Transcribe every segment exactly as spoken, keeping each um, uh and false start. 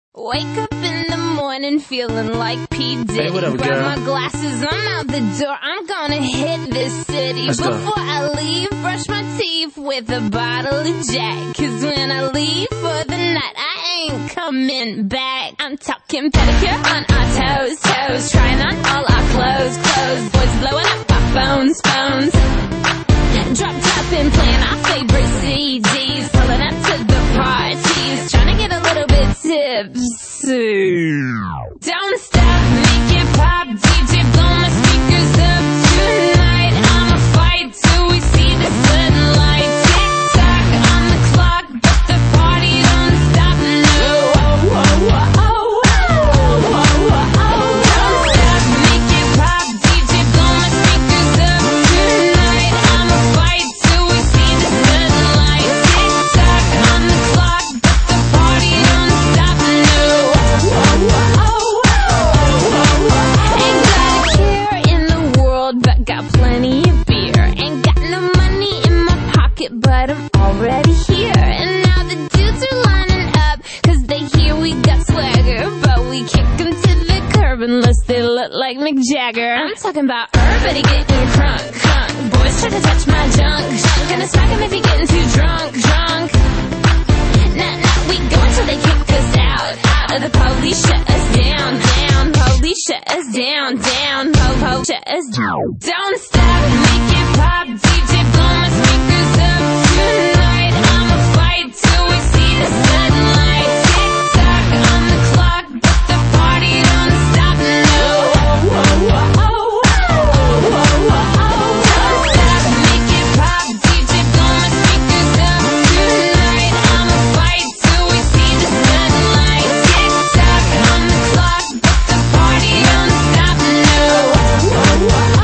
Wake up in the morning feeling like P. Diddy. Hey, what up, Grab girl? my glasses, I'm out the door. I'm gonna hit this city. Let's go. Before I leave, brush my teeth with a bottle of Jack. Cause when I leave for the night, I ain't coming back. I'm talking pedicure on our toes, toes. Trying on all our clothes, clothes. Boys blowing up our phones, phones. Drop top and playing our favorite C Ds. Pulling up to the parties. Trying to get a little bit tipsy. Don't stop, make it pop. D J, blow my speakers up tonight. I'ma fight till we see the sunlight. Tick tock on the clock, but the party don't stop. No, oh, oh, oh, oh, oh, oh, oh. Don't stop, make it pop. D J, blow my speakers up tonight. I'ma fight till we see the sunlight. Tick tock on the clock, but the party don't stop. No, oh, oh, oh, oh, oh, oh. Ain't got a care in the world, but got plenty of beer. Ain't got no money in my pocket, but I'm already here. And now the dudes are lining up, cause they hear we got swagger. But we kick them to the curb unless they look like Mick Jagger. I'm talking about everybody getting crunk, crunk. Boys try to touch my junk, junk. Gonna smack him if he getting too drunk, drunk. Nah, nah, we go until they kick us out, out of the police, shut us down, down. Police shut us down, down. Po, po, shut us down. Don't stop, make it pop. D J, blow my speakers up tonight. I'ma fight till we see the sunlight. Tick tock on the clock, but the party don't stop. No, oh, oh, oh, oh, oh, oh, oh. Don't stop, make it pop. D J, blow my speakers up tonight. I'ma fight till we see the sunlight. Tick tock on the clock, but the party don't stop. No, oh, oh, oh,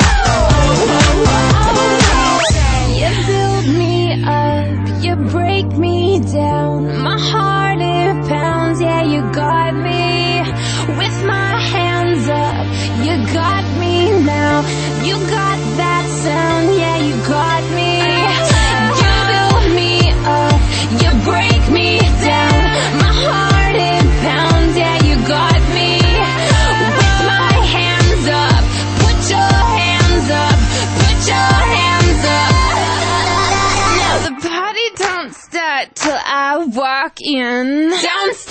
oh, oh, oh. You build me up, you break me down. My heart it pounds, yeah, you got me. With my hands up, you got me now. You got that sound, yeah, you got me. You build me up, you break me down. My heart it pounds, yeah, you got me. With my hands up, put your hands up, put your hands up. Now the party don't start till I walk in. Don't